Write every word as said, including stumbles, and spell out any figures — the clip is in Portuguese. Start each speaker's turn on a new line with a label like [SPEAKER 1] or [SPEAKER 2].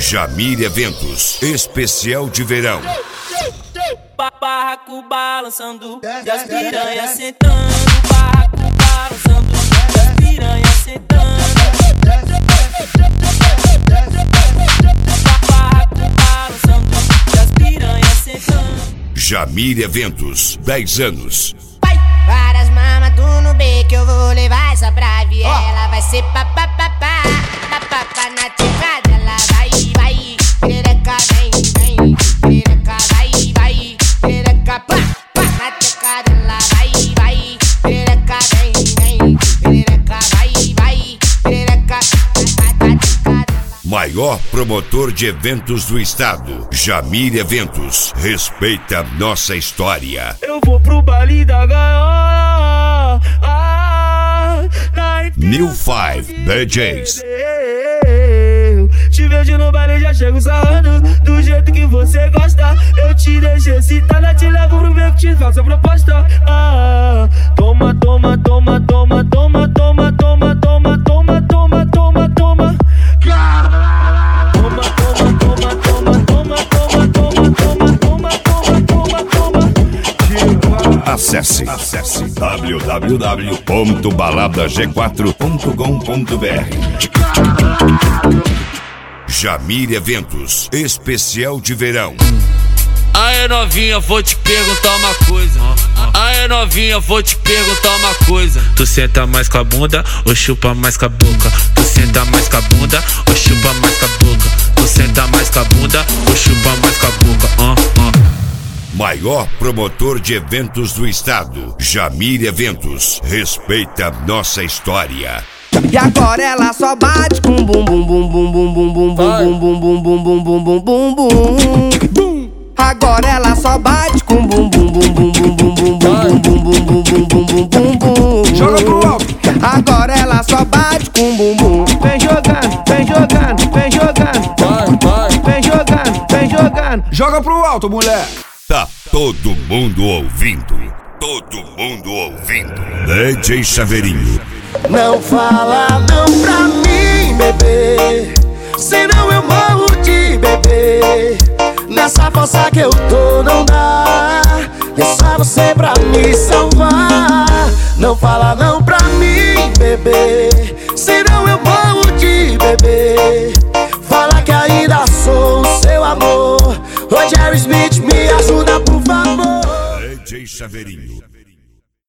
[SPEAKER 1] Jamir Eventos, especial de verão.
[SPEAKER 2] Barraco balançando, e as piranhas sentando. Barraco balançando, e as piranhas sentando. Barraco balançando, e as piranhas sentando.
[SPEAKER 1] Jamir Eventos, dez anos.
[SPEAKER 3] Várias mamas do Nubê que eu vou levar essa pra viela. Vai ser papapá, papapá na tecla dela. Vai, vai, perereca, vem, vem. Perereca, vai, vai, perereca, pá, pá. Na tecla dela, vai, vai, perereca, vem, vem. Perereca, vai, vai, perereca, na tecla dela.
[SPEAKER 1] Maior promotor de eventos do estado, Jamir Eventos. Respeita nossa história.
[SPEAKER 2] Eu vou pro baile da gaiola, ah,
[SPEAKER 1] New Five D Js.
[SPEAKER 2] Te vejo no baile, já chego sarrando do jeito que você gosta. Eu te deixo excitada, te levo pro meio que te faço a proposta. Ah, toma, toma, toma, toma, toma, toma, toma, toma, toma, toma, toma, toma. Toma, toma, toma, toma, toma, toma, toma, toma, toma, toma, toma, toma.
[SPEAKER 1] Acesse, acesse w w w ponto balada g quatro ponto com ponto b r. Jamir Eventos, especial de verão.
[SPEAKER 4] Aê novinha, vou te perguntar uma coisa. Aê novinha, vou te perguntar uma coisa. Tu senta mais com a bunda ou chupa mais com a boca? Tu senta mais com a bunda ou chupa mais com a boca? Tu senta mais com a bunda ou chupa mais com a boca? Uh, uh.
[SPEAKER 1] Maior promotor de eventos do estado, Jamir Eventos. Respeita nossa história.
[SPEAKER 5] E agora ela só bate com bum bum bum bum bum bum bum bum bum bum bum bum bum bum bum bum. Agora ela só bate com bum bum bum bum bum bum bum bum bum bum bum bum bum bum bum. Joga pro alto. Agora ela só bate com bum bum. Vem jogando, vem jogando, vem jogando. Vai, vai. Vem jogando, vem jogando. Joga pro alto, mulher.
[SPEAKER 1] Tá todo mundo ouvindo. Todo mundo ouvindo. D J Chaveirinho.
[SPEAKER 6] Não fala não pra mim, bebê, senão eu morro de bebê. Nessa força que eu tô não dá, é só você pra me salvar. Não fala não pra mim, bebê, senão eu morro de bebê. Fala que ainda sou o seu amor. Ô Jerry Smith, me ajuda por favor.
[SPEAKER 1] D J Chaveirinho.